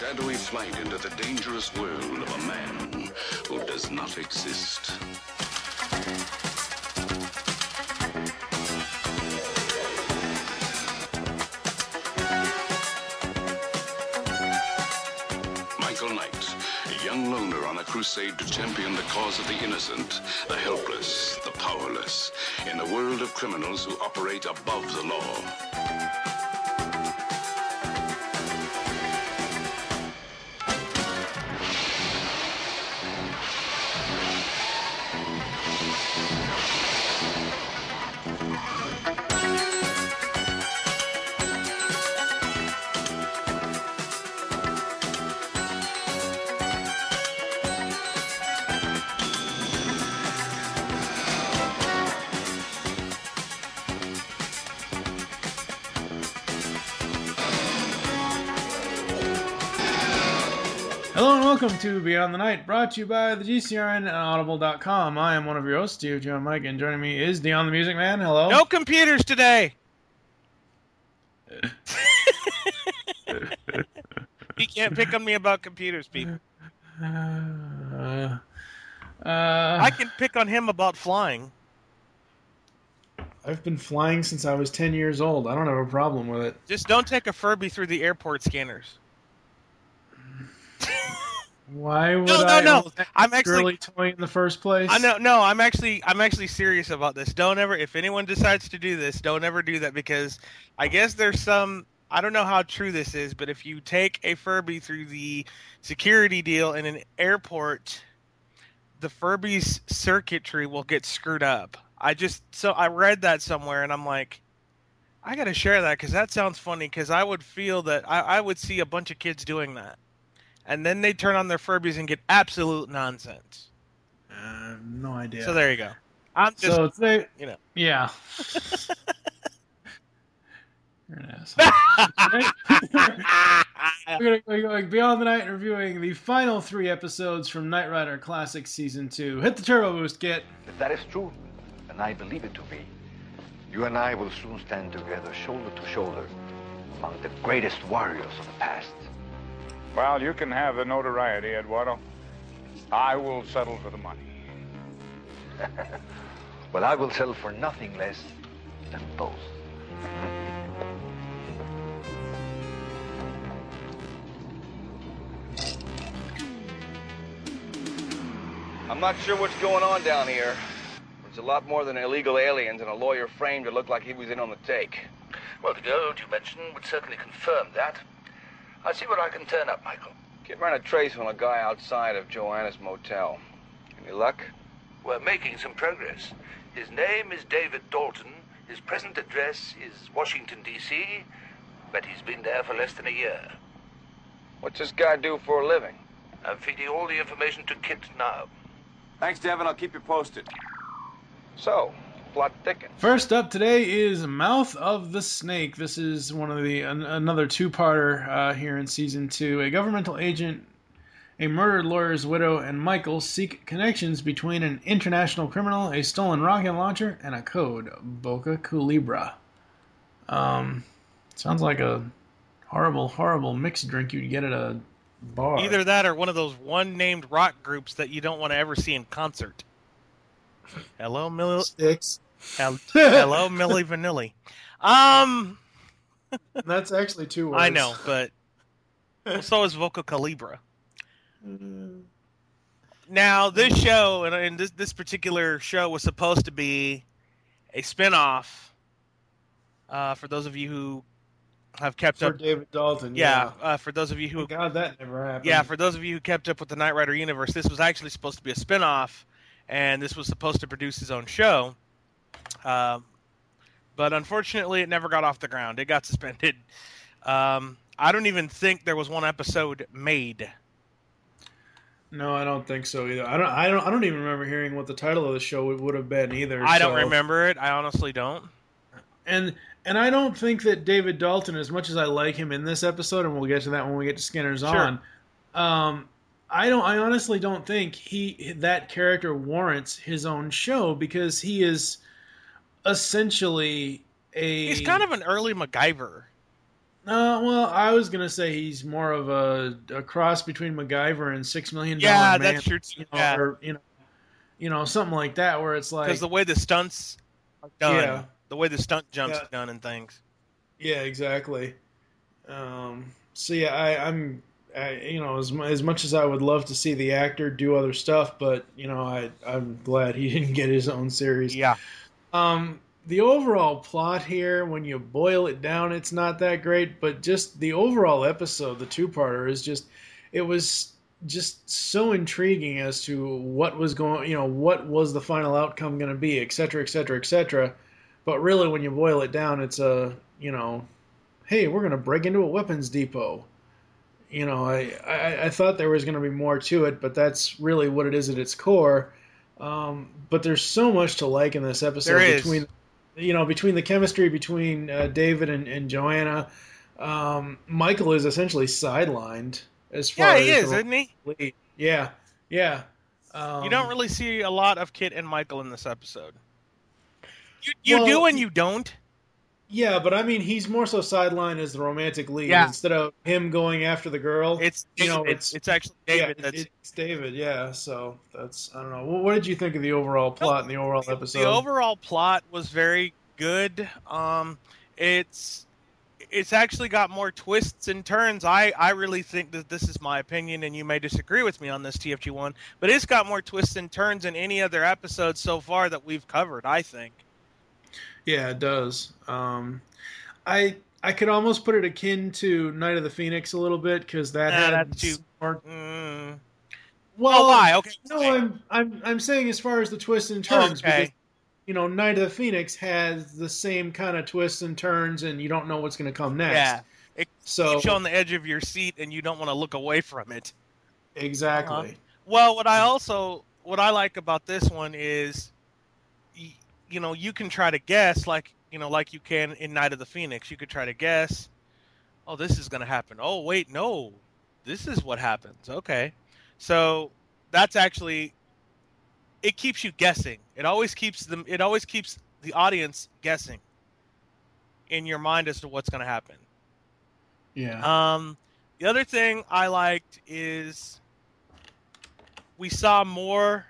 shadowy flight into the dangerous world of a man who does not exist. Michael Knight, a young loner on a crusade to champion the cause of the innocent, the helpless, the powerless, in a world of criminals who operate above the law. Hello and welcome to Beyond the Night, brought to you by the GCRN and Audible.com. I am one of your hosts, Steve John Mike, and joining me is Dion the Music Man. Hello. No computers today. You can't pick on me about computers, people. I can pick on him about flying. I've been flying since I was 10 years old. I don't have a problem with it. Just don't take a Furby through the airport scanners. Why would No. I'm actually toy in the first place. I'm actually serious about this. Don't ever, if anyone decides to do this, don't ever do that, because I guess there's some, I don't know how true this is, but if you take a Furby through the security deal in an airport, the Furby's circuitry will get screwed up. I read that somewhere and I'm like, I got to share that because that sounds funny, because I would feel that I would see a bunch of kids doing that. And then they turn on their Furbies and get absolute nonsense. No idea. So there you go. I'm just, so today, yeah. You're an asshole. We're going to be going Beyond the Night and reviewing the final 3 episodes from Knight Rider Classic Season 2. Hit the turbo boost, Git. If that is true, and I believe it to be, you and I will soon stand together, shoulder to shoulder, among the greatest warriors of the past. Well, you can have the notoriety, Eduardo. I will settle for the money. Well, I will settle for nothing less than both. I'm not sure what's going on down here. There's a lot more than illegal aliens and a lawyer framed to look like he was in on the take. Well, the gold you mentioned would certainly confirm that. I'll see what I can turn up, Michael. Kid ran a trace on a guy outside of Joanna's motel. Any luck? We're making some progress. His name is David Dalton. His present address is Washington, D.C., but he's been there for less than a year. What's this guy do for a living? I'm feeding all the information to Kit now. Thanks, Devin. I'll keep you posted. So, plot thickens. First up today is Mouth of the Snake. This is one of the another 2-parter here in Season 2. A governmental agent, a murdered lawyer's widow, and Michael seek connections between an international criminal, a stolen rocket launcher, and a code, Boca Culebra. Sounds like a horrible, horrible mixed drink you'd get at a bar. Either that or one of those one-named rock groups that you don't want to ever see in concert. Hello, Millie. Sticks. Hello, Millie Vanilli. That's actually 2 words. I know, but so is Vocal Calibra. Now, this show, and this particular show was supposed to be a spin-off, for those of you who have kept up. For David Dalton, for those of you who... God, that never happened. Yeah, for those of you who kept up with the Knight Rider universe, this was actually supposed to be a spin-off, and this was supposed to produce his own show. But unfortunately, it never got off the ground. It got suspended. I don't even think there was one episode made. No, I don't think so either. I don't even remember hearing what the title of the show would have been either. I don't remember it. I honestly don't. And I don't think that David Dalton, as much as I like him in this episode, and we'll get to that when we get to Skinner's On, I honestly don't think that character warrants his own show, because he is essentially he's kind of an early MacGyver. Well, I was gonna say he's more of a cross between MacGyver and $6 Million Yeah, Man. that's true too. Or something like that, where it's like because the way the stunts are done, Yeah. the way the stunt jumps Yeah. are done and things. Yeah, exactly. So yeah, I'm as much as I would love to see the actor do other stuff, but I'm glad he didn't get his own series. Yeah. The overall plot here, when you boil it down, it's not that great, but just the overall episode, the two-parter, it was just so intriguing as to what was what was the final outcome going to be, et cetera, et cetera, et cetera. But really, when you boil it down, it's hey, we're going to break into a weapons depot. I thought there was going to be more to it, but that's really what it is at its core. But there's so much to like in this episode between the chemistry between David and Joanna. Michael is essentially sidelined as far as he is, isn't he? Lead. Yeah. You don't really see a lot of Kit and Michael in this episode. You do and you don't. Yeah, but I mean, he's more so sidelined as the romantic lead instead of him going after the girl. It's actually David. Yeah, it's David. Yeah, so that's I don't know. What did you think of the overall plot and the overall episode? The overall plot was very good. It's actually got more twists and turns. I really think that this is my opinion, and you may disagree with me on this, TFG1, but it's got more twists and turns than any other episode so far that we've covered, I think. Yeah, it does. I could almost put it akin to Night of the Phoenix a little bit because that's too. Well, why? Okay. No, I'm saying as far as the twists and turns because Night of the Phoenix has the same kind of twists and turns, and you don't know what's going to come next. Yeah, it keeps you on the edge of your seat, and you don't want to look away from it. Exactly. Well, what I like about this one is, you can try to guess like you can in Night of the Phoenix. You could try to guess, oh, this is going to happen. Oh, wait, no, this is what happens. Okay. So that's actually, it keeps you guessing. It always keeps the audience guessing in your mind as to what's going to happen. Yeah. The other thing I liked is we saw more.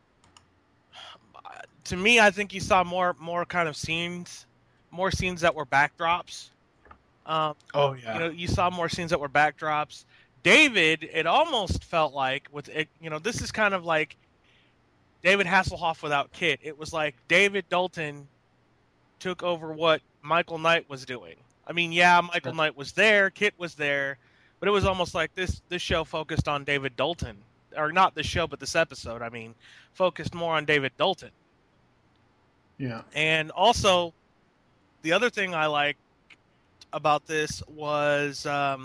To me, I think you saw more kind of scenes that were backdrops. Oh yeah. You saw more scenes that were backdrops. David, it almost felt like this is kind of like David Hasselhoff without Kit. It was like David Dalton took over what Michael Knight was doing. I mean, yeah, Michael Knight was there, Kit was there, but it was almost like this show focused on David Dalton. Or not this show, but this episode, I mean, focused more on David Dalton. Yeah. And also, the other thing I liked about this was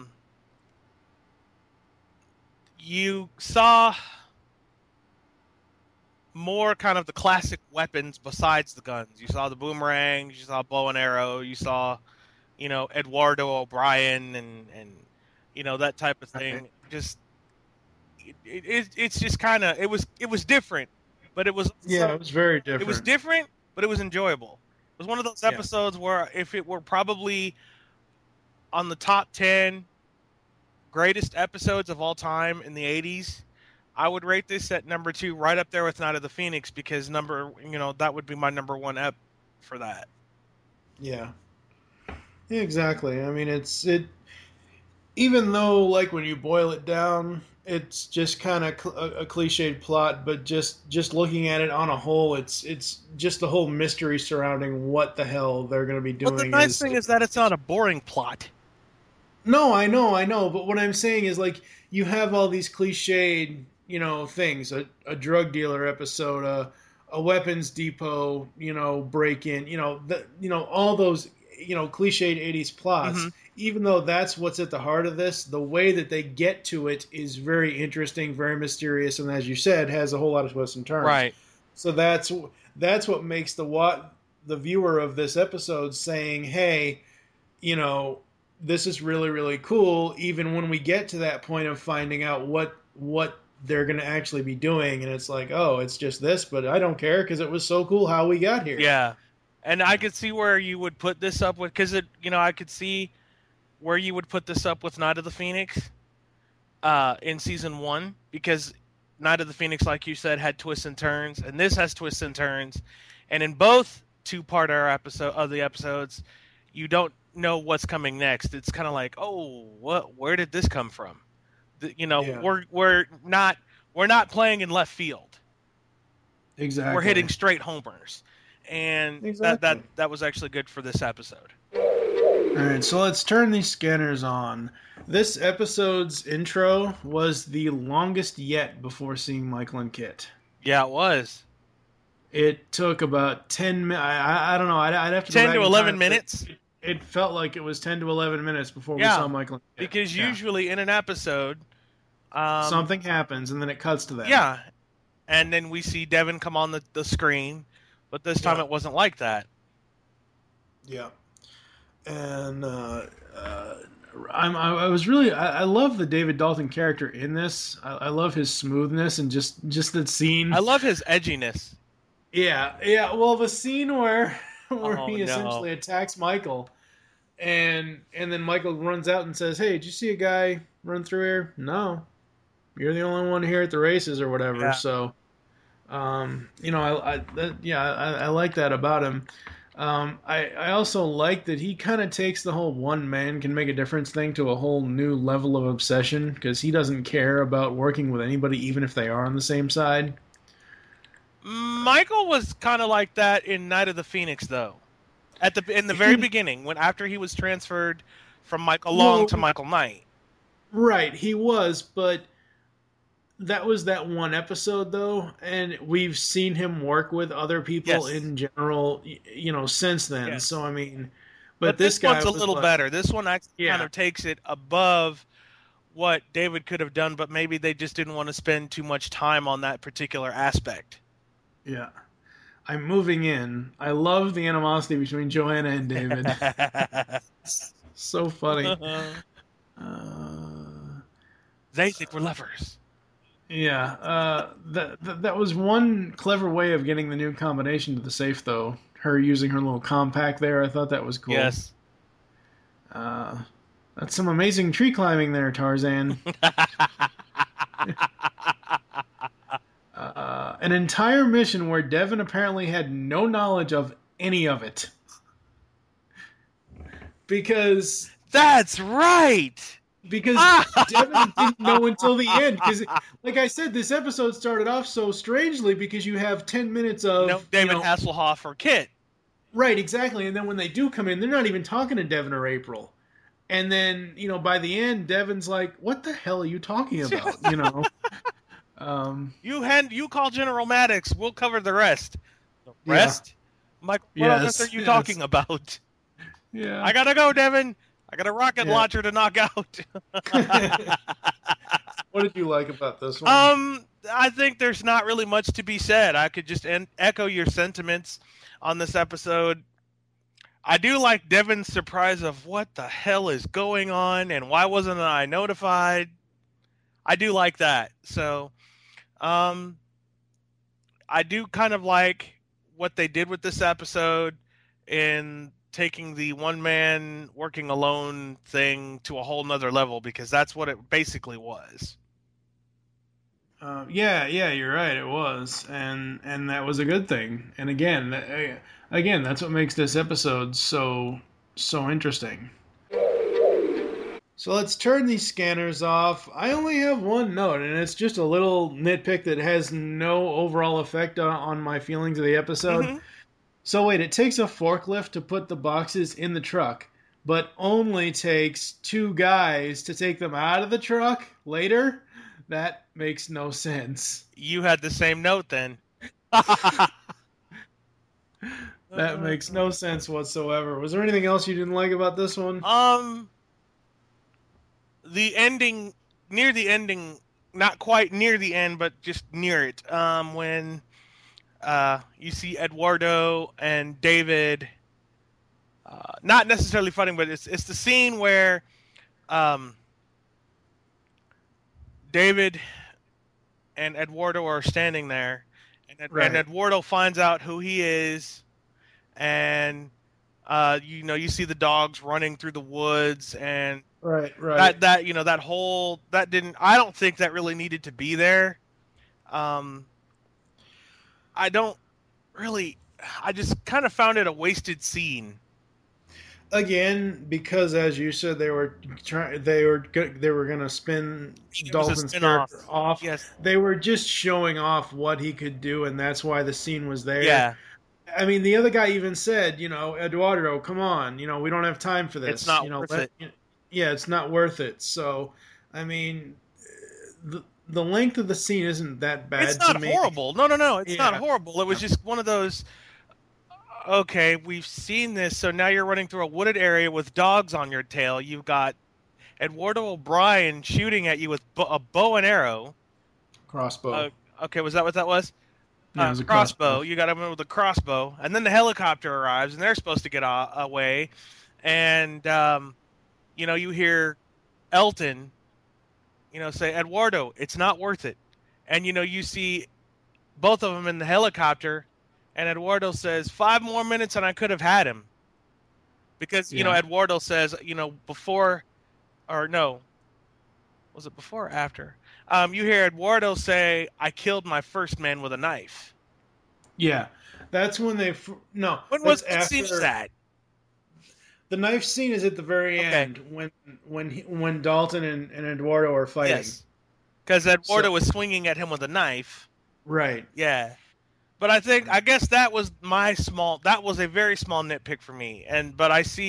you saw more kind of the classic weapons besides the guns. You saw the boomerangs, you saw bow and arrow, you saw, Eduardo O'Brien and that type of thing. Okay. Just it's just kind of it was different, but it was it was very different. It was different, but it was enjoyable. It was one of those episodes where if it were probably on the top 10 greatest episodes of all time in the 80s, I would rate this at number 2, right up there with Night of the Phoenix, because that would be my number 1 ep for that. Yeah. Yeah, exactly. I mean, it even though, like, when you boil it down, it's just kind of a cliched plot, but just looking at it on a whole, it's just the whole mystery surrounding what the hell they're going to be doing. Well, the nice thing is that it's not a boring plot. No, I know, but what I'm saying is, like, you have all these cliched, things, a drug dealer episode, a weapons depot, break-in, all those, cliched 80s plots. Mm-hmm. Even though that's what's at the heart of this, the way that they get to it is very interesting, very mysterious, and as you said, has a whole lot of twists and turns. Right. So that's what makes the viewer of this episode saying, hey, this is really, really cool, even when we get to that point of finding out what they're going to actually be doing, and it's like, oh, it's just this, but I don't care because it was so cool how we got here. Yeah. And I could see where you would put this up with, because I could see where you would put this up with Night of the Phoenix in season 1, because Night of the Phoenix, like you said, had twists and turns, and this has twists and turns. And in both two-parter episodes, you don't know what's coming next. It's kind of like, oh, where did this come from? We're not playing in left field. Exactly. We're hitting straight homers. And Exactly. that was actually good for this episode. All right, so let's turn these scanners on. This episode's intro was the longest yet before seeing Michael and Kit. Yeah, it was. It took about 10 minutes. I don't know. I'd have to go 10 back to and 11 count, minutes? It felt like it was 10 to 11 minutes before we saw Michael and Kit. Because usually in an episode... something happens, and then it cuts to that. Yeah, and then we see Devin come on the screen, but this time it wasn't like that. Yeah. And I love the David Dalton character in this. I love his smoothness and just that scene. I love his edginess. Yeah. Well, the scene where he essentially attacks Michael, and then Michael runs out and says, "Hey, did you see a guy run through here?" "No, you're the only one here at the races," or whatever. Yeah. So, I like that about him. I also like that he kind of takes the whole one man can make a difference thing to a whole new level of obsession, because he doesn't care about working with anybody, even if they are on the same side. Michael was kind of like that in Night of the Phoenix, though. In the very beginning, after he was transferred from Michael Long to Michael Knight. Right, he was, but that was that one episode, though, and we've seen him work with other people in general, since then. Yes. So, I mean, but this guy one's a little better. This one actually kind of takes it above what David could have done, but maybe they just didn't want to spend too much time on that particular aspect. Yeah. I'm moving in. I love the animosity between Joanna and David. So funny. They think we're lovers. Yeah. That was one clever way of getting the new combination to the safe, though. Her using her little compact there. I thought that was cool. Yes. That's some amazing tree climbing there, Tarzan. An entire mission where Devin apparently had no knowledge of any of it. Because... That's right! Because Devin didn't know until the end. Because, like I said, this episode started off so strangely because you have 10 minutes of... David Hasselhoff or Kit. Right, exactly. And then when they do come in, they're not even talking to Devin or April. And then, by the end, Devin's like, what the hell are you talking about? You call General Maddox. We'll cover the rest. The rest? Yeah. Mike, what else are you talking about? Yeah. I gotta go, Devin. I got a rocket launcher to knock out. What did you like about this one? I think there's not really much to be said. I could just echo your sentiments on this episode. I do like Devin's surprise of what the hell is going on and why wasn't I notified. I do like that. So, I do kind of like what they did with this episode in taking the one man working alone thing to a whole nother level, because that's what it basically was. Yeah, you're right. It was, and that was a good thing. And again, that's what makes this episode so interesting. So let's turn these scanners off. I only have one note, and it's just a little nitpick that has no overall effect on my feelings of the episode. Mm-hmm. So wait, it takes a forklift to put the boxes in the truck, but only takes 2 guys to take them out of the truck later? That makes no sense. You had the same note then. That makes no sense whatsoever. Was there anything else you didn't like about this one? The ending, near the ending, not quite near the end, but just near it, when you see Eduardo and David, not necessarily fighting, but it's the scene where David and Eduardo are standing there, and Eduardo finds out who he is, and You see the dogs running through the woods, and Right. I don't think that really needed to be there. I don't really. I just kind of found it a wasted scene. Again, because as you said, they were going to spin Dalton's character off. Yes. They were just showing off what he could do, and that's why the scene was there. Yeah. I mean, the other guy even said, Eduardo, come on, we don't have time for this. It's not worth it. Yeah, it's not worth it. So, I mean, the length of the scene isn't that bad. It's not horrible. No. It's not Yeah. horrible. It was just one of those. Okay, we've seen this, so now you're running through a wooded area with dogs on your tail. You've got Eduardo O'Brien shooting at you with a bow and arrow. Crossbow. Okay, was that what that was? Yeah, it was a crossbow. You got him with a crossbow, and then the helicopter arrives, and they're supposed to get away, and you hear Elton, say, Eduardo, it's not worth it, and you see both of them in the helicopter. And Eduardo says, 5 more minutes and I could have had him. Because, Eduardo says, before, or no, was it before or after? You hear Eduardo say, I killed my first man with a knife. Yeah. That's when they, no. What scene is that? The knife scene is at the very end when Dalton and Eduardo are fighting. Yes. Because Eduardo was swinging at him with a knife. Right. Yeah. But I guess that was a very small nitpick for me. But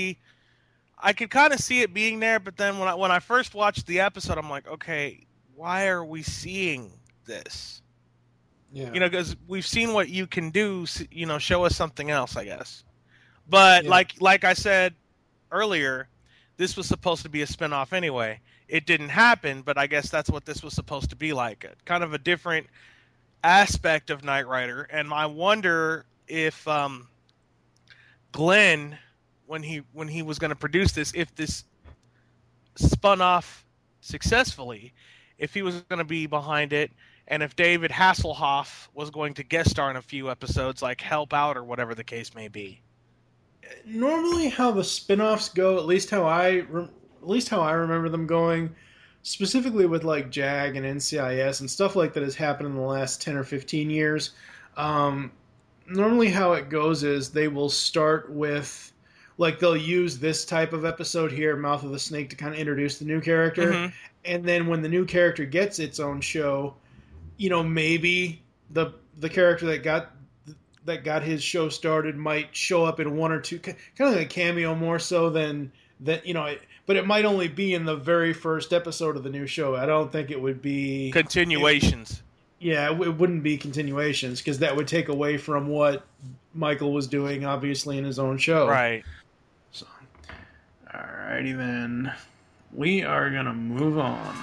I could kind of see it being there. But then when I first watched the episode, I'm like, okay, why are we seeing this? Yeah. Because we've seen what you can do, show us something else, I guess. But like I said earlier, this was supposed to be a spinoff anyway. It didn't happen, but I guess that's what this was supposed to be like. Kind of a different aspect of Knight Rider, and I wonder if Glenn, when he was going to produce this, if this spun off successfully, if he was going to be behind it, and if David Hasselhoff was going to guest star in a few episodes, like help out or whatever the case may be. Normally, how the spin-offs go, at least how I remember them going, specifically with like JAG and NCIS and stuff like that has happened in the last 10 or 15 years. Normally how it goes is they will start with, like, they'll use this type of episode here, Mouth of the Snake, to kind of introduce the new character. Mm-hmm. And then when the new character gets its own show, maybe the character that got his show started might show up in one or two, kind of like a cameo more so than but it might only be in the very first episode of the new show. I don't think it would be continuations. It wouldn't be continuations, because that would take away from what Michael was doing, obviously, in his own show. Right. So, alrighty then. We are going to move on.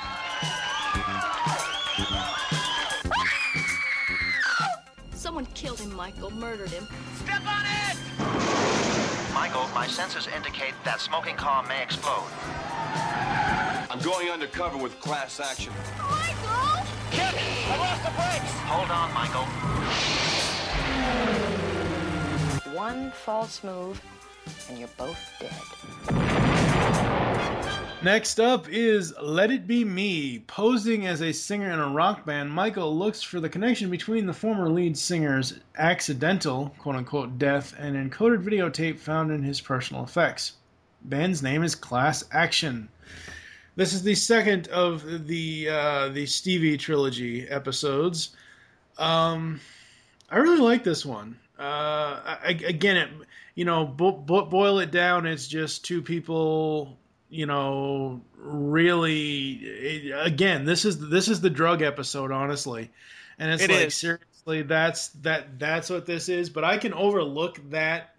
Someone killed him, Michael. Murdered him. Step on it! Michael, my sensors indicate that smoking car may explode. I'm going undercover with Class Action. Michael! Kip! I lost the brakes! Hold on, Michael. One false move, and you're both dead. Next up is Let It Be Me. Posing as a singer in a rock band, Michael looks for the connection between the former lead singer's accidental, quote-unquote, death and encoded videotape found in his personal effects. Band's name is Class Action. This is the second of the Stevie trilogy episodes. I really like this one. Again, boil it down, it's just two people... really, again, this is the drug episode, honestly, and it's like, seriously, that's what this is. But I can overlook that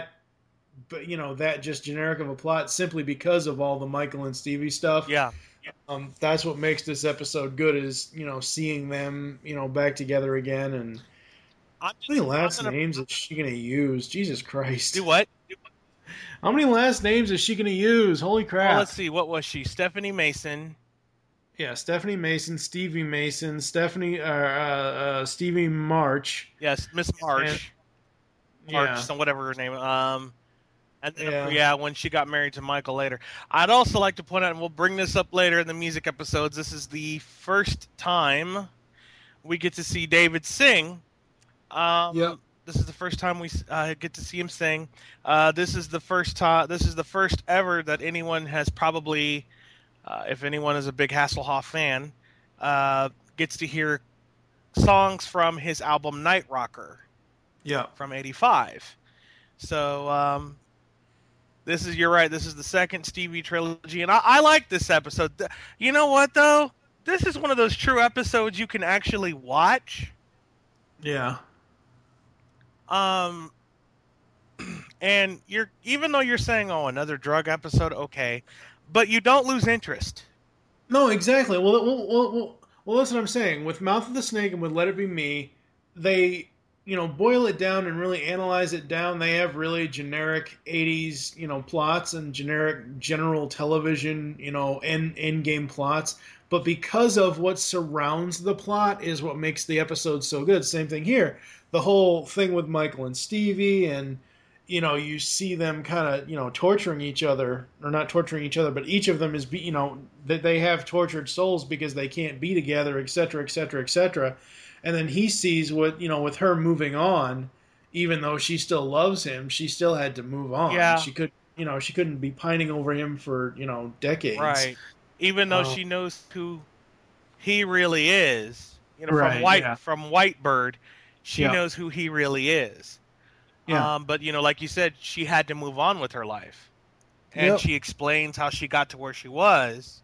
just generic of a plot simply because of all the Michael and Stevie stuff. Yeah. That's what makes this episode good, is seeing them back together again. And how many last names is she gonna use? Jesus Christ! Do what? How many last names is she going to use? Holy crap. Well, let's see. What was she? Stephanie Mason. Yeah, Stephanie Mason, Stevie Mason, Stevie March. Yes, Miss March. March, so whatever her name. And then, when she got married to Michael later. I'd also like to point out, and we'll bring this up later in the music episodes, this is the first time we get to see David sing. This is the first time we get to see him sing. This is the first ever that anyone has probably, if anyone is a big Hasselhoff fan, gets to hear songs from his album Night Rocker. Yeah. From '85. So, you're right. This is the second Stevie trilogy, and I like this episode. You know what, though? This is one of those true episodes you can actually watch. Yeah. And even though you're saying, oh, another drug episode, okay, but you don't lose interest. No, exactly. Well, that's what I'm saying. With Mouth of the Snake and with Let It Be Me, they, boil it down and really analyze it down. They have really generic 80s, plots and general television, end-game plots. But because of what surrounds the plot is what makes the episode so good. Same thing here. The whole thing with Michael and Stevie, and you see them kind of torturing each other, or not torturing each other, but each of them is that they have tortured souls because they can't be together, etc., etc., etc. And then he sees what with her moving on, even though she still loves him, she still had to move on. Yeah. She couldn't be pining over him for decades. Right. Even though she knows who he really is, right, from Whitebird. She knows who he really is. Yeah. But, like you said, she had to move on with her life. And she explains how she got to where she was.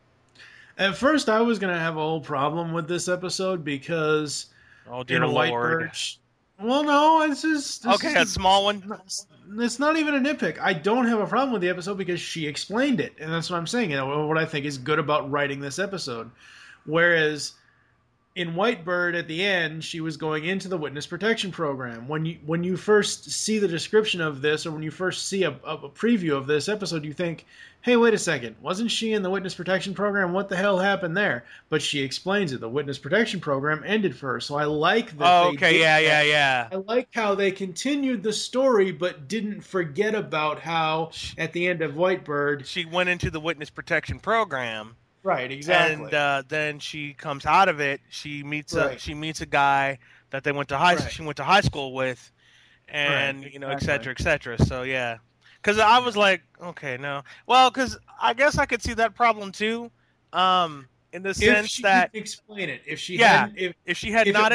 At first, I was going to have a whole problem with this episode because... Oh, dear Lord. Well, no, it's just... a small one? It's not even a nitpick. I don't have a problem with the episode because she explained it. And that's what I'm saying. What I think is good about writing this episode. Whereas... in Whitebird, at the end, she was going into the witness protection program. When you first see the description of this, or when you first see a preview of this episode, you think, hey, wait a second, wasn't she in the witness protection program? What the hell happened there? But she explains it. The witness protection program ended for her. So I like that. Yeah. I like how they continued the story, but didn't forget about how, at the end of Whitebird, she went into the witness protection program. Right, exactly. And then she comes out of it. She meets a guy that they went to she went to high school with, and et cetera, et cetera. So yeah, because I was like, okay, no, well, because I guess I could see that problem too, in the sense that explain it if she it had not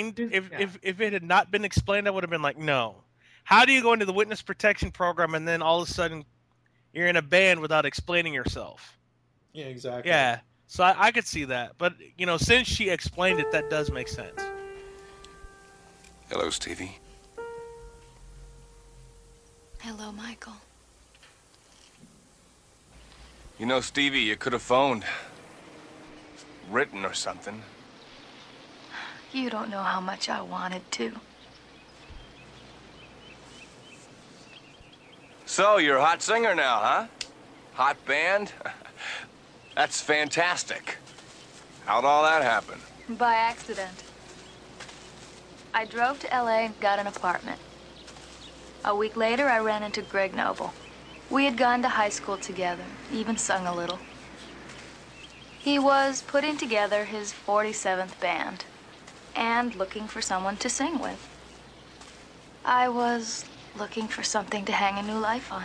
been explained, I would have been like, no. How do you go into the witness protection program and then all of a sudden you're in a band without explaining yourself? Yeah, exactly. Yeah, so I could see that. But, since she explained it, that does make sense. Hello, Stevie. Hello, Michael. Stevie, you could have phoned. Written or something. You don't know how much I wanted to. So, you're a hot singer now, huh? Hot band? That's fantastic. How'd all that happen? By accident. I drove to LA and got an apartment. A week later, I ran into Greg Noble. We had gone to high school together, even sung a little. He was putting together his 47th band and looking for someone to sing with. I was looking for something to hang a new life on.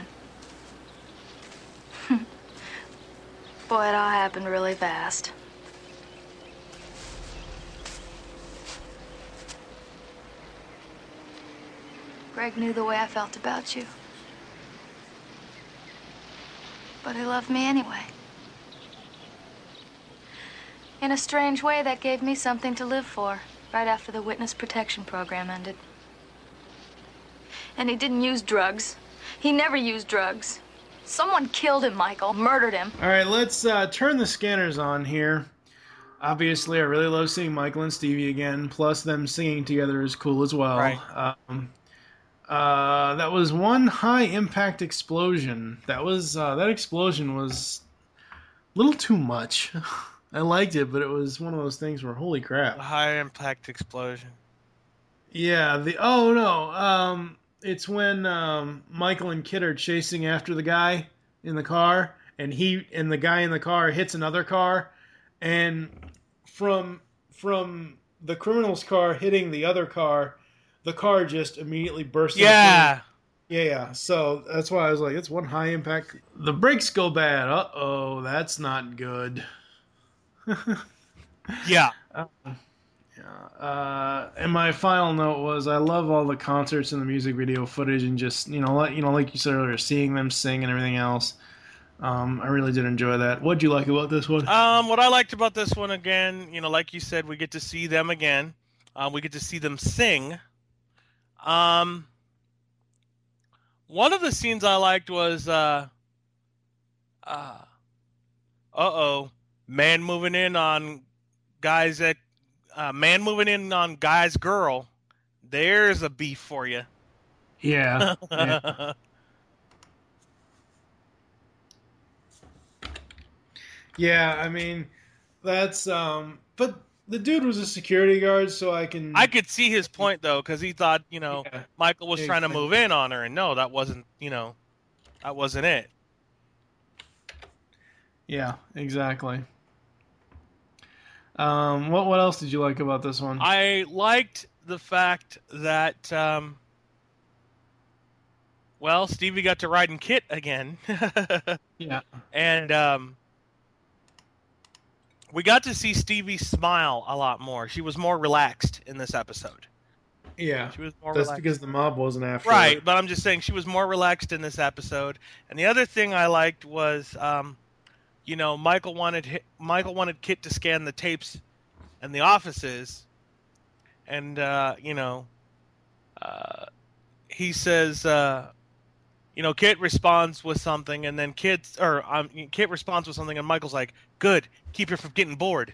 Boy, it all happened really fast. Greg knew the way I felt about you. But he loved me anyway. In a strange way, that gave me something to live for, right after the witness protection program ended. And he didn't use drugs. He never used drugs. Someone killed him, Michael. Murdered him. All right, let's turn the scanners on here. Obviously, I really love seeing Michael and Stevie again. Plus, them singing together is cool as well. Right. That was one high-impact explosion. That explosion was a little too much. I liked it, but it was one of those things where, holy crap. A high-impact explosion. Yeah, It's when Michael and Kit are chasing after the guy in the car, and the guy in the car hits another car, and from the criminal's car hitting the other car, the car just immediately bursts. Yeah. Yeah. So that's why I was like, it's one high impact. The brakes go bad. Uh-oh, that's not good. Yeah. And my final note was, I love all the concerts and the music video footage, and just like you said earlier, seeing them sing and everything else. I really did enjoy that. What'd you like about this one? What I liked about this one, again, like you said, we get to see them again. We get to see them sing. One of the scenes I liked was, man moving in on guys girl. There's a beef for you. Yeah. Yeah. Yeah, I mean, that's but the dude was a security guard, so I could see his point though, because he thought Michael was trying to move in on her, and no, that wasn't it. Yeah, exactly. What else did you like about this one? I liked the fact that Stevie got to ride in Kit again. Yeah, and we got to see Stevie smile a lot more. She was more relaxed in this episode. Yeah, she was more that's relaxed. because the mob wasn't after right, her. But I'm just saying she was more relaxed in this episode. And the other thing I liked was, Michael wanted Kit to scan the tapes and the offices, and he says, Kit responds with something, and then Kit responds with something, and Michael's like, "Good, keep her from getting bored."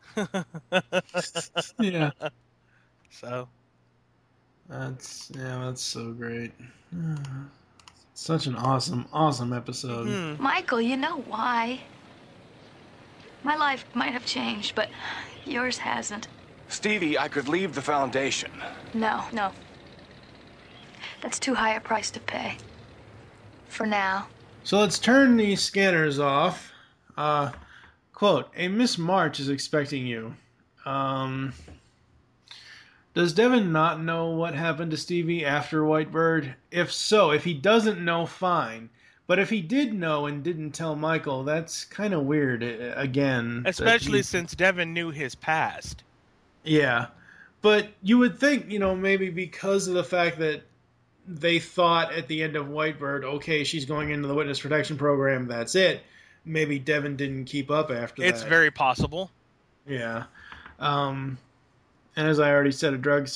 Yeah. So that's so great. Such an awesome episode. Mm-hmm. Michael, you know why? My life might have changed, but yours hasn't. Stevie, I could leave the Foundation. No. That's too high a price to pay. For now. So let's turn these scanners off. Quote, a Miss March is expecting you. Does Devin not know what happened to Stevie after Whitebird? If so, if he doesn't know, fine. But if he did know and didn't tell Michael, that's kind of weird, again. Especially since Devin knew his past. Yeah. But you would think, maybe because of the fact that they thought at the end of Whitebird, okay, she's going into the witness protection program, that's it. Maybe Devin didn't keep up after that. It's very possible. Yeah. And as I already said, a drug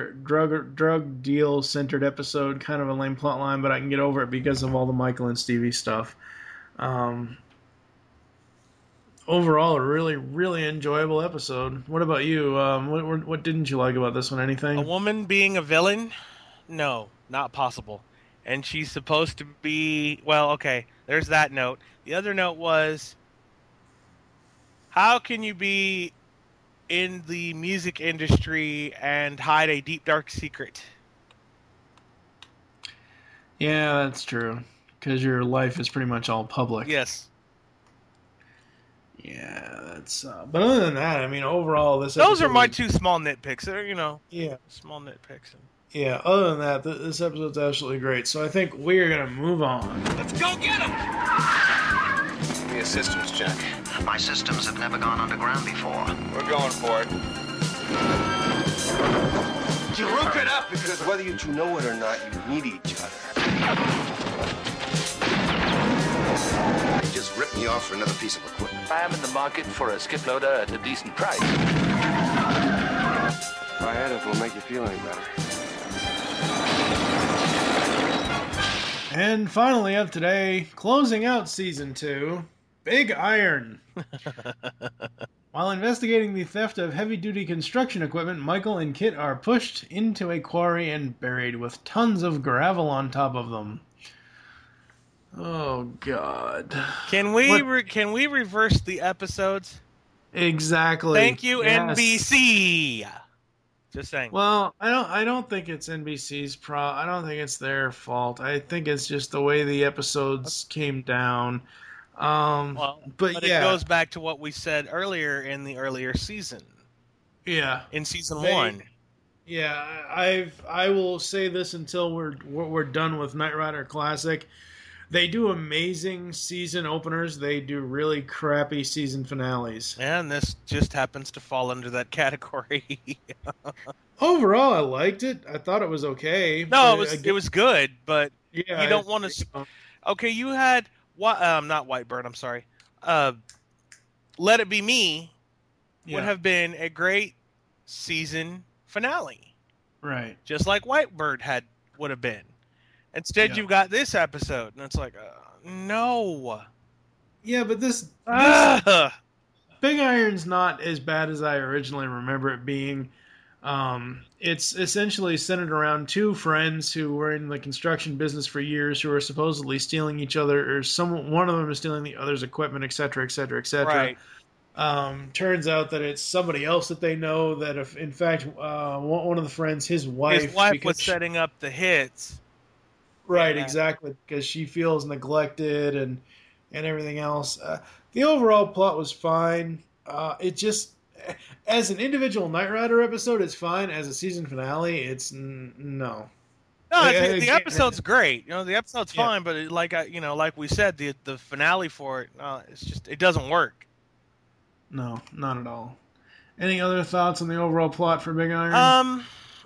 deal centered episode, kind of a lame plot line, but I can get over it because of all the Michael and Stevie stuff. Overall, a really, really enjoyable episode. What about you? What didn't you like about this one? Anything? A woman being a villain? No, not possible. And she's supposed to be... Well, okay, there's that note. The other note was, how can you be in the music industry and hide a deep, dark secret? Yeah, that's true. Because your life is pretty much all public. Yes. Yeah, that's... but other than that, I mean, overall, this Those are my two small nitpicks. They're, yeah, small nitpicks. Yeah, other than that, this episode's absolutely great. So I think we're going to move on. Let's go get him! Give me a systems check. My systems have never gone underground before. We're going for it. Rook it up, because whether you two know it or not, you need each other. They just ripped me off for another piece of equipment. I am in the market for a skip loader at a decent price. If I had it, it'll make you feel any better. And finally up today, closing out Season 2, Big Iron. While investigating the theft of heavy-duty construction equipment, Michael and Kit are pushed into a quarry and buried with tons of gravel on top of them. Oh, God. Can we reverse the episodes? Exactly. Thank you, yes. NBC. Just saying. Well, I don't think it's NBC's I don't think it's their fault. I think it's just the way the episodes came down. But it goes back to what we said earlier in the earlier season. Yeah. In season 1. Yeah, I will say this until we're done with Knight Rider Classic. They do amazing season openers. They do really crappy season finales. And this just happens to fall under that category. Overall, I liked it. I thought it was okay. No, it was good, but yeah, you don't want to. Okay, you had not Whitebird. I'm sorry. Let It Be Me would have been a great season finale, right? Just like Whitebird would have been. Instead, you got this episode, and it's like, no. Yeah, but this Big Iron's not as bad as I originally remember it being. It's essentially centered around two friends who were in the construction business for years, who are supposedly stealing each other, or one of them is stealing the other's equipment, etc., etc., etc. Right. Turns out that it's somebody else that they know. That if, in fact, one of the friends, his wife was setting up the hits. Right, exactly, because she feels neglected and everything else. The overall plot was fine. It just, as an individual Knight Rider episode, it's fine. As a season finale, it's no. No, the episode's great. The episode's fine, but like we said, the finale for it, it doesn't work. No, not at all. Any other thoughts on the overall plot for Big Iron?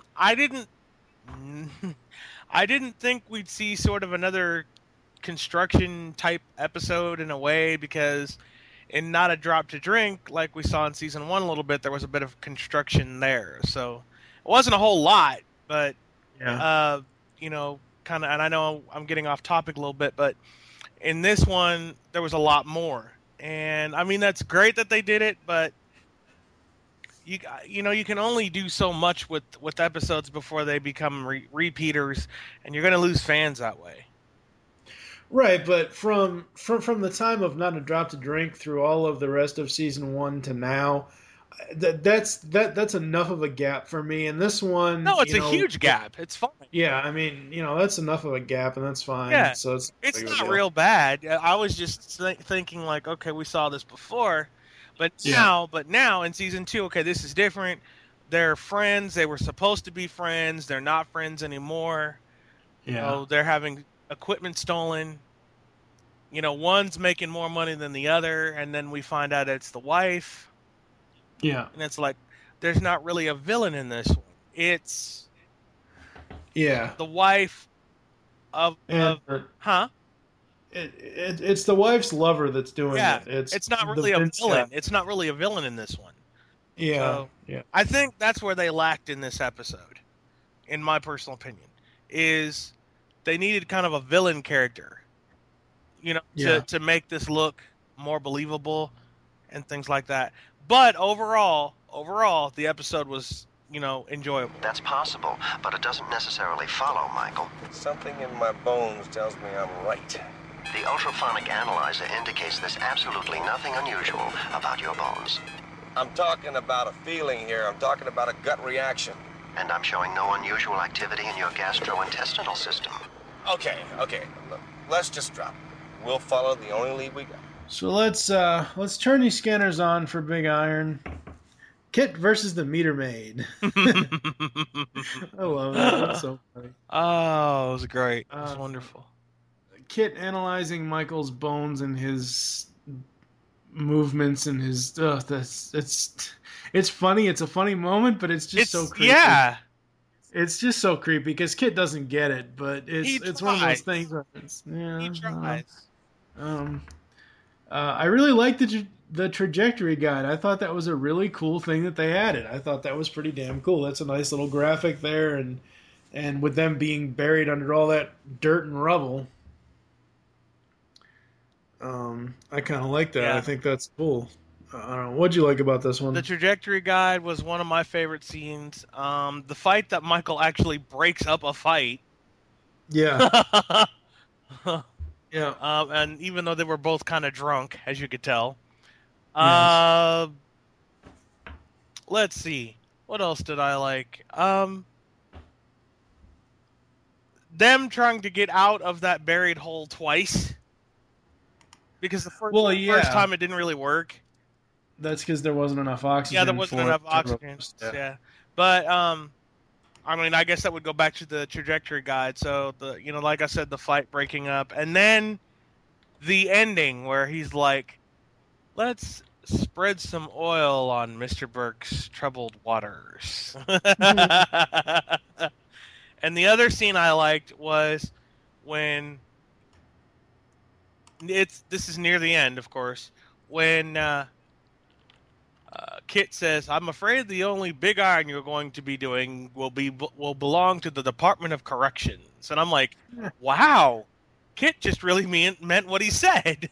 I didn't think we'd see sort of another construction type episode in a way, because in Not a Drop to Drink, like we saw in season 1 a little bit, there was a bit of construction there. So it wasn't a whole lot, but kind of, and I know I'm getting off topic a little bit, but in this one, there was a lot more. And I mean, that's great that they did it, but you can only do so much with episodes before they become repeaters, and you're going to lose fans that way. Right, but from the time of Not a Drop to Drink through all of the rest of season 1 to now, that's enough of a gap for me. And this one, no, it's a huge gap. It's fine. Yeah, I mean, that's enough of a gap, and that's fine. Yeah, so it's not real bad. I was just thinking like, okay, we saw this before. But now in season 2, okay, this is different. They're friends. They were supposed to be friends. They're not friends anymore. Yeah. They're having equipment stolen. One's making more money than the other, and then we find out it's the wife. Yeah. And it's like, there's not really a villain in this one. It's the wife of It's the wife's lover that's doing it. It's not really a villain. It's not really a villain in this one. Yeah, so, I think that's where they lacked in this episode, in my personal opinion, is they needed kind of a villain character, to make this look more believable and things like that. But overall, the episode was, enjoyable. That's possible, but it doesn't necessarily follow, Michael. Something in my bones tells me I'm right. The ultraphonic analyzer indicates there's absolutely nothing unusual about your bones. I'm talking about a feeling here. I'm talking about a gut reaction. And I'm showing no unusual activity in your gastrointestinal system. Okay. Look, let's just drop it. We'll follow the only lead we got. So let's turn these scanners on for Big Iron. Kit versus the Meter Maid. I love that. That's so funny. Oh, it was great. It was wonderful. Kit analyzing Michael's bones and his movements and his it's funny. It's a funny moment, but it's so creepy. Yeah. It's just so creepy because Kit doesn't get it, but it's one of those things where he tries. I really like the trajectory guide. I thought that was a really cool thing that they added. I thought that was pretty damn cool. That's a nice little graphic there, and with them being buried under all that dirt and rubble, I kind of like that. Yeah. I think that's cool. I don't know. What'd you like about this one? The trajectory guide was one of my favorite scenes. The fight that Michael actually breaks up a fight. Yeah. Yeah. And even though they were both kind of drunk, as you could tell. Yes. Let's see. What else did I like? Them trying to get out of that buried hole twice. Because the first time it didn't really work. That's because there wasn't enough oxygen. Yeah, there wasn't enough oxygen. Yeah. But, I mean, I guess that would go back to the trajectory guide. So, like I said, the fight breaking up. And then the ending where he's like, let's spread some oil on Mr. Burke's troubled waters. And the other scene I liked was when this is near the end, of course, when Kit says, "I'm afraid the only big iron you're going to be doing will belong to the Department of Corrections." And I'm like, wow, Kit just really meant what he said.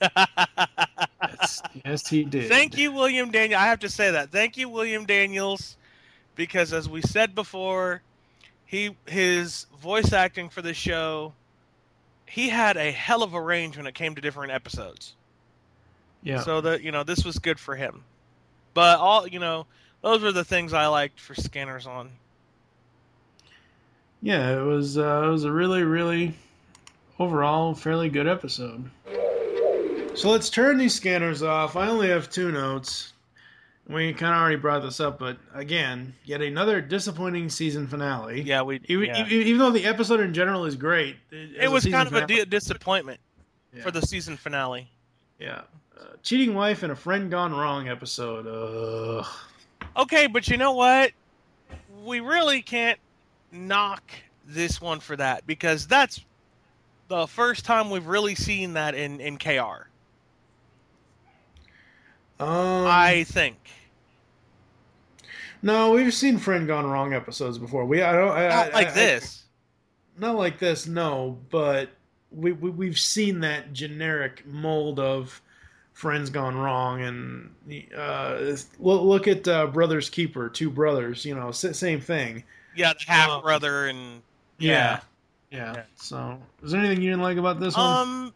Yes, he did. Thank you, William Daniels. I have to say that. Thank you, William Daniels, because as we said before, his voice acting for the show, he had a hell of a range when it came to different episodes. Yeah. So that this was good for him. But those were the things I liked for Scanners on. Yeah, it was a really, really overall fairly good episode. So let's turn these scanners off. I only have 2 notes. We kind of already brought this up, but again, yet another disappointing season finale. Yeah, even though the episode in general is great, it was kind of a disappointment for the season finale. Yeah, cheating wife and a friend gone wrong episode. Okay, but you know what? We really can't knock this one for that because that's the first time we've really seen that in KR. I think. No, we've seen friend gone wrong episodes before. Not like this. Not like this, no. But we've seen that generic mold of friends gone wrong, and look at Brother's Keeper, 2 brothers. Same thing. Yeah, the half brother and yeah. So, is there anything you didn't like about this one?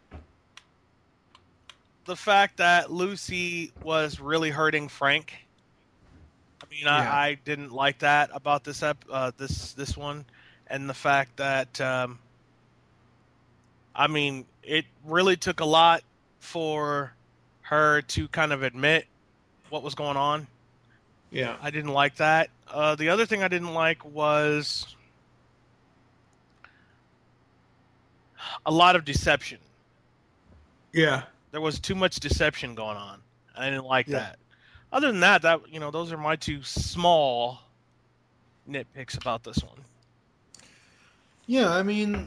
The fact that Lucy was really hurting Frank. I mean, I didn't like that about this this one, and the fact that I mean, it really took a lot for her to kind of admit what was going on. Yeah, I didn't like that. The other thing I didn't like was a lot of deception. Yeah. There was too much deception going on. I didn't like that. Other than that, those are my 2 small nitpicks about this one. Yeah, I mean,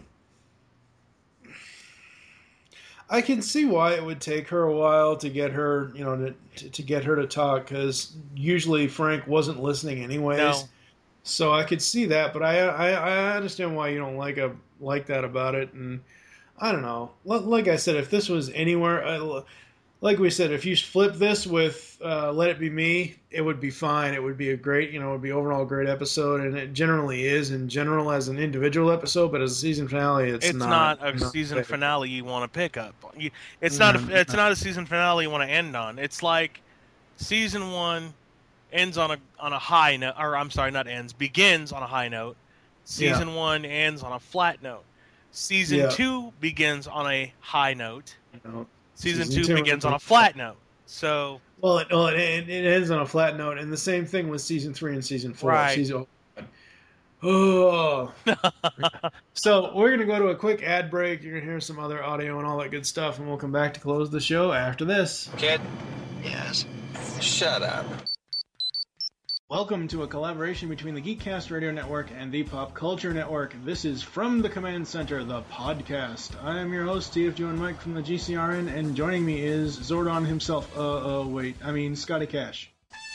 I can see why it would take her a while to get her, to get her to talk, because usually Frank wasn't listening anyways. No. So I could see that, but I understand why you don't like that about it, and I don't know. Like I said, if this was anywhere, like we said, if you flip this with Let It Be Me, it would be fine. It would be a great, it would be overall a great episode, and it generally is in general as an individual episode, but as a season finale, it's not a season finale you want to pick up. It's not a season finale you want to end on. It's like season 1 ends on a high note, or I'm sorry, not ends, begins on a high note. Season 1 ends on a flat note. Season 2 begins on a high note. Season 2 begins on a flat note. So it ends on a flat note, and the same thing with season 3 and season 4. Right. So we're gonna go to a quick ad break. You're gonna hear some other audio and all that good stuff, and we'll come back to close the show after this. Kid? Yes? Shut up. Welcome to a collaboration between the Geekcast Radio Network and the Pop Culture Network. This is From the Command Center, the podcast. I am your host, TFG and Mike from the GCRN, and joining me is Zordon himself. Scotty Cash.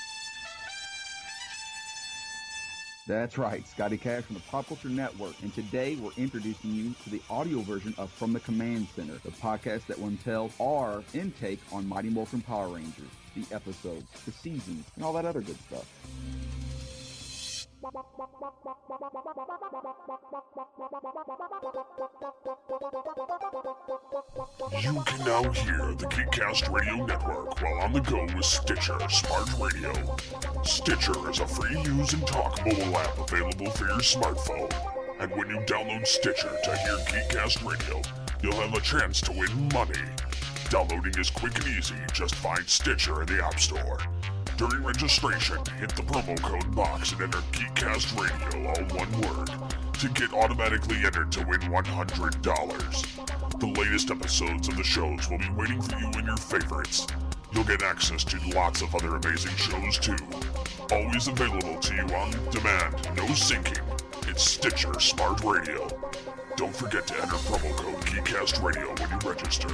That's right, Scotty Cash from the Pop Culture Network, and today we're introducing you to the audio version of From the Command Center, the podcast that will entail our intake on Mighty Morphin Power Rangers, the episodes, the seasons, and all that other good stuff. You can now hear the Geekcast Radio Network while on the go with Stitcher Smart Radio. Stitcher is a free-use and talk mobile app available for your smartphone. And when you download Stitcher to hear Geekcast Radio, you'll have a chance to win money. Downloading is quick and easy. Just find Stitcher in the App Store. During registration, hit the promo code BOX and enter Geekcast Radio, all one word, to get automatically entered to win $100. The latest episodes of the shows will be waiting for you in your favorites. You'll get access to lots of other amazing shows too. Always available to you on demand, no syncing. It's Stitcher Smart Radio. Don't forget to enter promo code Geekcast Radio when you register.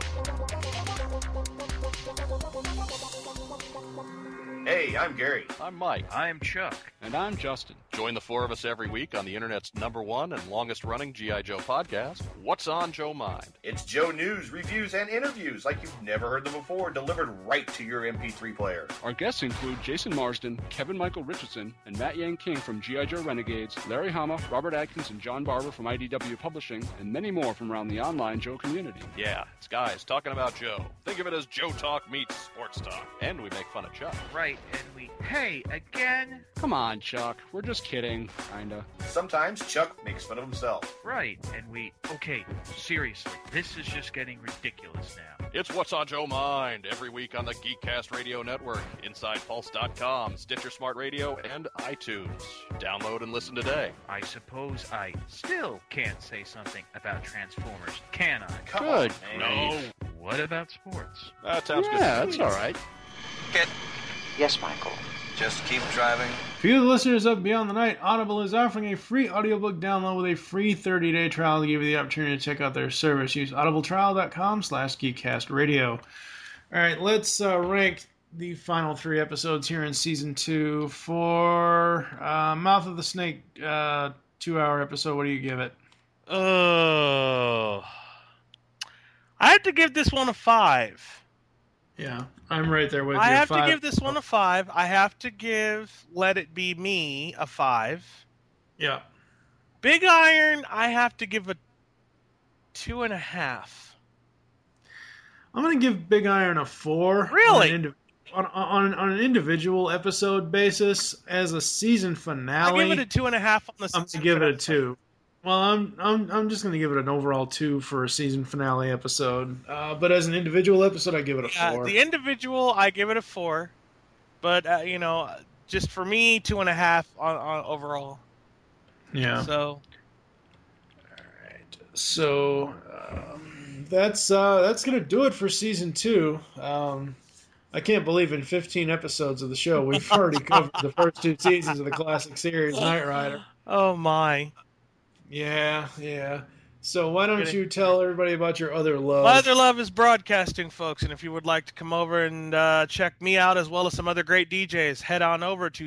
Hey, I'm Gary. I'm Mike. I'm Chuck. And I'm Justin. Join the four of us every week on the internet's #1 and longest-running G.I. Joe podcast, What's on Joe Mind? It's Joe news, reviews, and interviews like you've never heard them before, delivered right to your MP3 player. Our guests include Jason Marsden, Kevin Michael Richardson, and Matt Yang King from G.I. Joe Renegades, Larry Hama, Robert Atkins, and John Barber from IDW Publishing, and many more from around the online Joe community. Yeah, it's guys talking about Joe. Think of it as Joe Talk meets sports talk. And we make fun of Chuck. Right, and we... Hey, again? Come on, Chuck. We're just kidding. Kinda. Sometimes Chuck makes fun of himself. Right, and we... Okay, seriously, this is just getting ridiculous now. It's What's on Joe Mind, every week on the Geekcast Radio Network, InsidePulse.com, Stitcher Smart Radio, and iTunes. Download and listen today. I suppose I still can't say something about Transformers, can I? Come Good. on, No. What about sports? That sounds good. Yeah, that's all right. Yes, Michael. Just keep driving. For you listeners of Beyond the Night, Audible is offering a free audiobook download with a free 30-day trial to give you the opportunity to check out their service. Use audibletrial.com/geekcastradio. All right, let's rank the final 3 episodes here in Season 2. For Mouth of the Snake 2-hour episode, what do you give it? I have to give this one a 5. Yeah, I'm right there with you. I have to give this one a 5. I have to give Let It Be Me a 5. Yeah. Big Iron, I have to give a 2.5. I'm going to give Big Iron a 4. Really? On an individual episode basis. As a season finale, I give it a 2.5 on the season. I'm going to give it a 2. Well, I'm just going to give it an overall 2 for a season finale episode. But as an individual episode, I give it a 4. The individual, I give it a 4. But, just for me, 2.5 on overall. Yeah. So. All right. So, that's going to do it for season 2. I can't believe in 15 episodes of the show, we've already covered the first 2 seasons of the classic series, Knight Rider. Oh, my. Yeah. So why don't you tell everybody about your other love? My other love is broadcasting, folks. And if you would like to come over and check me out as well as some other great DJs, head on over to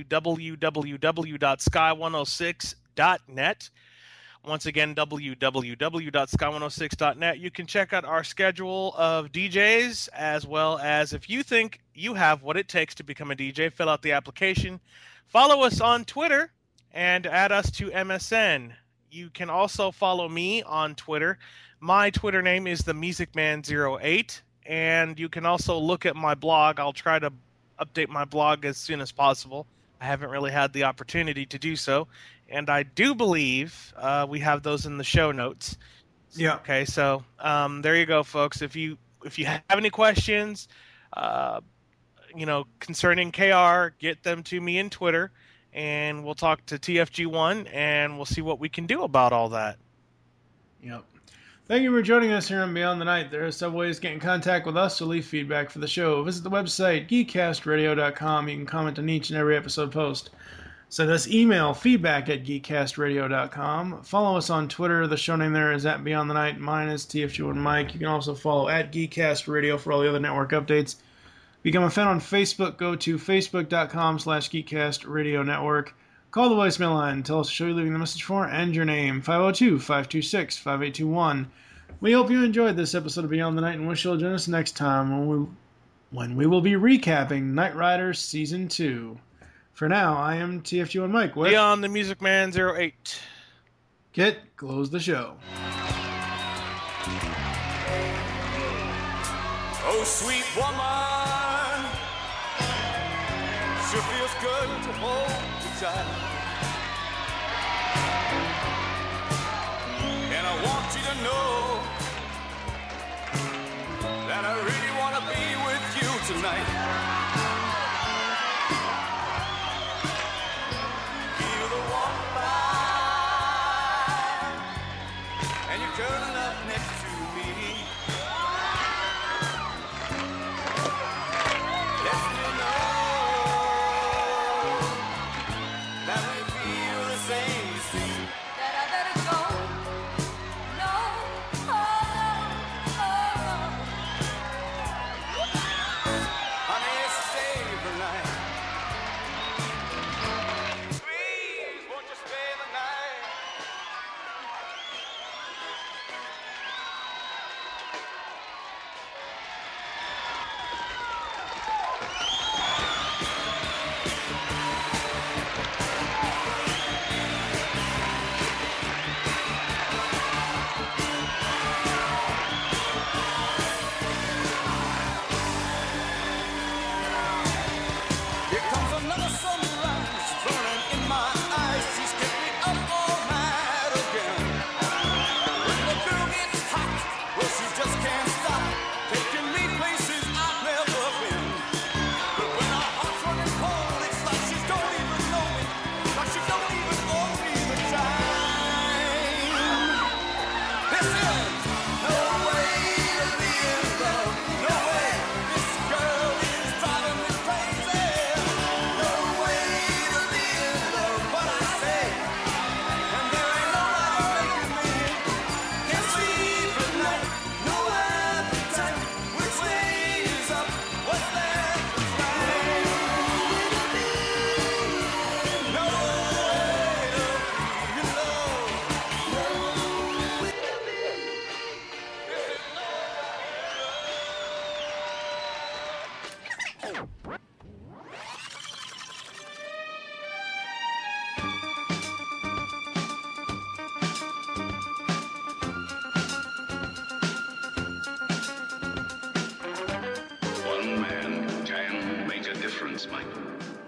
www.sky106.net. Once again, www.sky106.net. You can check out our schedule of DJs, as well as if you think you have what it takes to become a DJ, fill out the application. Follow us on Twitter and add us to MSN. You can also follow me on Twitter. My Twitter name is TheMusicMan08, and you can also look at my blog. I'll try to update my blog as soon as possible. I haven't really had the opportunity to do so, and I do believe we have those in the show notes. Yeah. Okay, so there you go, folks. If you have any questions, concerning KR, get them to me in Twitter. And we'll talk to TFG1, and we'll see what we can do about all that. Yep. Thank you for joining us here on Beyond the Night. There are several ways to get in contact with us to leave feedback for the show. Visit the website, geekcastradio.com. You can comment on each and every episode post. Send us email, feedback@geekcastradio.com. Follow us on Twitter. The show name there is @BeyondTheNight. Mine is TFG1 Mike. You can also follow @GeekCastRadio for all the other network updates. Become a fan on Facebook. Go to facebook.com/GeekCastRadioNetwork. Call the voicemail line. Tell us the show you're leaving the message for and your name. 502-526-5821. We hope you enjoyed this episode of Beyond the Night and wish you'll join us next time when we will be recapping Knight Rider Season 2. For now, I am TFG1 Mike with Leon the Music Man 08. Kit, close the show. Oh, sweet woman, sure feels good to hold you tight. And I want you to know that I really want to be with you tonight. Feel the warm fire, and you're curling up next to me. Let me know that we feel the same, you see. That I better go. No, oh, Honey, stay the night. Please, won't you stay the night? Here comes another sunrise burning in my eyes. She's kept me up all night again. When the girl gets hot, well, she just can't stop taking me places I've never been. But when our heart's running cold, it's like she don't even know me, like she don't even owe me the time. This is no way to be in love. No way. This girl is driving me crazy. No way to be in love, but I say, and there ain't nobody making me. Can't sleep at night, no appetite. Which way is up? What's left is right. No way to be in love. One man can make a difference, Michael.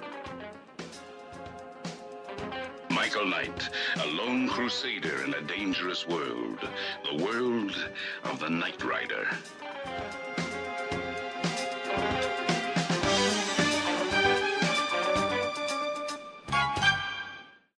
Michael Knight, a lone crusader in a dangerous world. The world of the Knight Rider.